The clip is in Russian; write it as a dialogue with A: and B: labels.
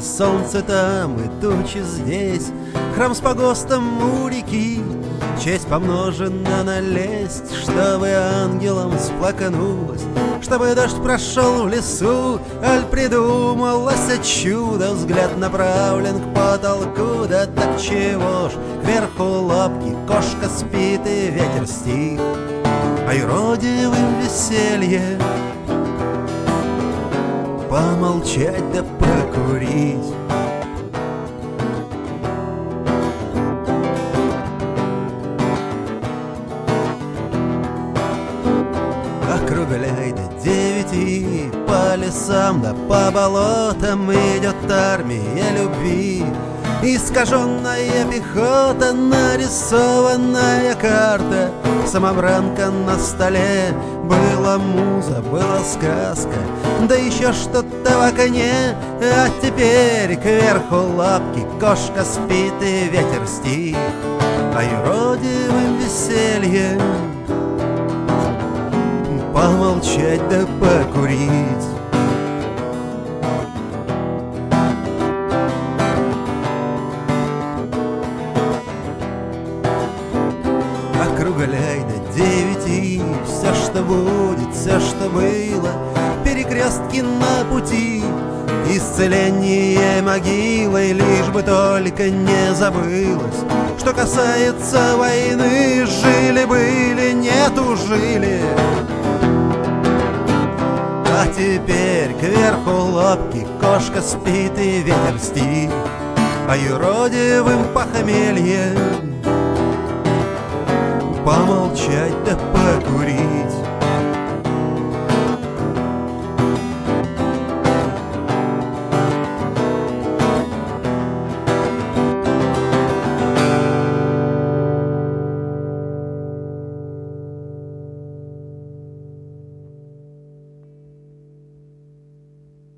A: солнце там и тучи здесь, храм с погостом у реки, честь помножена на лесть, чтобы ангелом сплаканулась, чтобы дождь прошел в лесу, аль придумалось чудо, взгляд направлен к потолку, да так чего ж, кверху лапки, кошка спит и ветер стих, а юродивым веселье помолчать да покурить. Округляй до 9, по лесам да по болотам идет армия любви. Искаженная пехота, нарисованная карта, самобранка на столе. Была муза, была сказка, да еще что-то в окне. А теперь кверху лапки, кошка спит и ветер стих, а юродивым веселье помолчать да покурить. Округляй до 9, все, что будет, все, что было, перекрестки на пути, исцеление могилой, лишь бы только не забылось. Что касается войны, жили-были, нету жили. А теперь кверху лапки, кошка спит и ветер стих, а юродивым похмелье помолчать да покурить.